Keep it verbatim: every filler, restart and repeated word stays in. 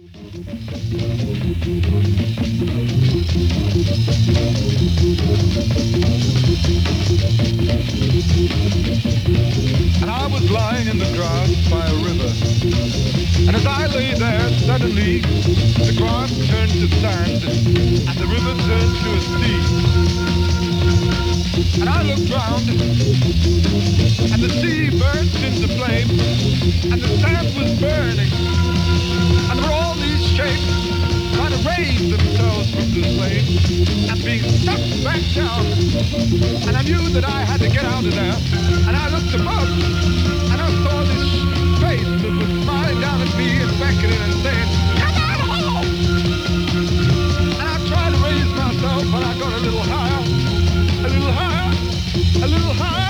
And I was lying in the grass by a river. And as I lay there, suddenly the grass turned to sand and the river turned to a sea. And I looked round and the sea burst into flame and the sand was burning. And there were all these shapes trying to raise themselves from the flame and being sucked back down. And I knew that I had to get out of there. And I looked above and I saw this face that was smiling down at me and beckoning and saying, "Come on home!" And I tried to raise myself and I got a little higher, a little higher, a little higher.